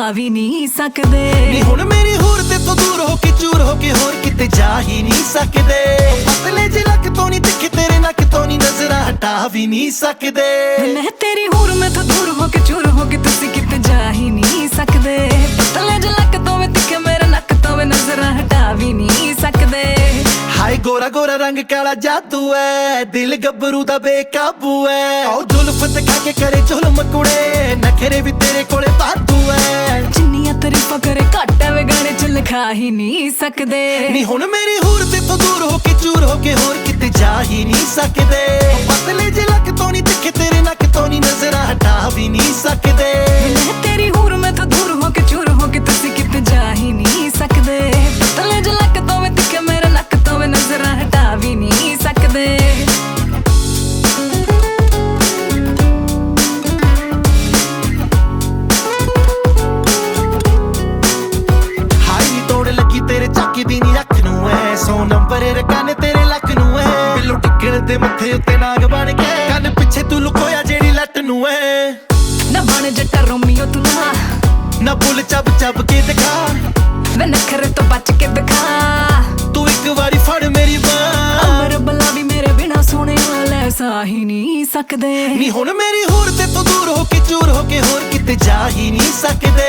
ਵੀ ਨਹੀਂ ਸਕਦੇ। ਨੀ ਹੁਣ ਮੇਰੀ ਹੂਰ ਤੇ ਤੋਂ ਦੂਰ ਹੋ ਕੇ ਚੂਰ ਹੋ ਕੇ ਹੋਰ ਕਿਤੇ ਜਾ ਹੀ ਨਹੀਂ ਸਕਦੇ। ਪਤਲੇ ਜਿਹੇ ਲੱਕ ਤੋਂ ਨਹੀਂ ਤਿੱਖੇ ਤੇਰੇ ਨੱਕ ਤੋਂ ਨਹੀਂ ਨਜ਼ਰਾਂ ਹਟਾ ਵੀ ਨਹੀਂ ਸਕਦੇ। ਮੈਂ ਤੇਰੀ ਹੂਰ ਮੈਥੋਂ ਦੂਰ ਹੋ ਕੇ ਚੂਰ ਹੋ ਕੇ ਤੁਸੀਂ ਕਿਤੇ ਜਾ ਹੀ ਨਹੀਂ ਸਕਦੇ। ਪਤਲੇ ਜਿਹੇ ਲੱਕ ਤੋਂ ਵੀ ਤਿੱਖੇ ਮੇਰੇ ਨੱਕ ਤੋਂ ਵੀ ਨਜ਼ਰਾਂ ਹਟਾ ਵੀ ਨਹੀਂ ਸਕਦੇ। ਹਾਏ ਗੋਰਾ ਗੋਰਾ ਰੰਗ ਕਾਲਾ ਜਾਦੂ ਐ, ਦਿਲ ਗੱਭਰੂ ਦਾ ਬੇਕਾਬੂ ਐ। ਆਓ ਜ਼ੁਲਫ ਦਿਖਾ ਕੇ ਕਰੇ ਜ਼ੁਲਮ ਕੁੜੇ, ਨਖਰੇ ਵੀ ਤੇਰੇ ਕੋਲੇ ਵਾਧੂ ਐ। ਜਿੰਨੀਆਂ ਤਾਰੀਫਾਂ ਕਰੇ ਘੱਟ ਐ ਵੇ ਗਾਣੇ ਚ ਲਿਖਾ ਹੀ ਨਹੀਂ ਸਕਦੇ। ਨੀ ਹੁਣ ਮੇਰੀ ਹੂਰ ਤੇ ਤੋਂ ਦੂਰ ਹੋ ਕੇ ਚੂਰ ਹੋ ਕੇ ਹੋਰ ਕਿਤੇ ਜਾ ਹੀ ਨਹੀਂ ਸਕਦੇ। ਪਤਲੇ ਜਿਹੇ ਲੱਕ ਤੋਂ ਨਹੀਂ ਤਿੱਖੇ ਤੇਰੇ ਨੱਕ ਤੋਂ ਨਹੀਂ ਨਜ਼ਰਾਂ ਹਟਾ ਵੀ ਨਹੀਂ ਸਕਦੇ। ਮੈਂ ਤੇਰੀ ਹੂਰ ਮੈਥੋਂ ਦੂਰ ਹੋ ਕੇ ਚੂਰ ਹੋ ਕੇ ਤੁਸੀਂ ਕਿਤੇ ਜਾ ਹੀ ਨਹੀਂ ਸਕਦੇ। ਪਤਲੇ ਜਿਹੇ ਲੱਕ ਤੋਂ ਵੀ ਤਿੱਖੇ ਮੇਰੇ ਨੱਕ ਤੋਂ ਵੀ ਨਜ਼ਰਾਂ ਹਟਾ ਵੀ ਨਹੀਂ ਸਕਦੇ। ਤੇਰੇ ਚੱਕੀ ਦੀ ਨੀ ਅੱਖ ਨੂੰ ਐ, 100 ਨੰਬਰ ਰਕਾਨੇ ਤੇਰੇ ਲੱਕ ਨੂੰ ਐ। ਬਿੱਲੂ ਟਿੱਕਣ ਦੇ ਮੱਥੇ ਉੱਤੇ ਨਾਗ ਬਣ ਕੇ, ਕੰਨ ਪਿੱਛੇ ਤੂੰ ਲੁਕੋਇਆ ਜਿਹੜੀ ਲੱਟ ਨੂੰ ਐ। ਨਾ ਬਣ ਜੱਟਾ ਰੋਮੀਓ ਤੂੰ ਨਾ ਬੁੱਲ ਚੱਬ ਚੱਬ ਕੇ ਦਿਖਾ, ਵੇ ਨਖਰੇ ਤੋਂ ਬਚ ਕੇ ਦਿਖਾ। ਤੂੰ ਇੱਕ ਵਾਰੀ ਫੜ ਮੇਰੀ ਬਾਂਹ, ਅਮਰ ਬੱਲਾ ਵੀ ਮੇਰੇ ਬਿਨਾ ਸੋਹਣਿਆ ਲੈ ਸਾ ਹੀ ਨਹੀਂ ਸਕਦੇ। ਨੀ ਹੁਣ ਮੇਰੀ ਹੂਰ ਤੇ ਤੋਂ ਦੂਰ ਹੋ ਕੇ ਚੂਰ ਹੋ ਕੇ ਹੋਰ ਕਿਤੇ ਜਾ ਹੀ ਨਹੀਂ ਸਕਦੇ।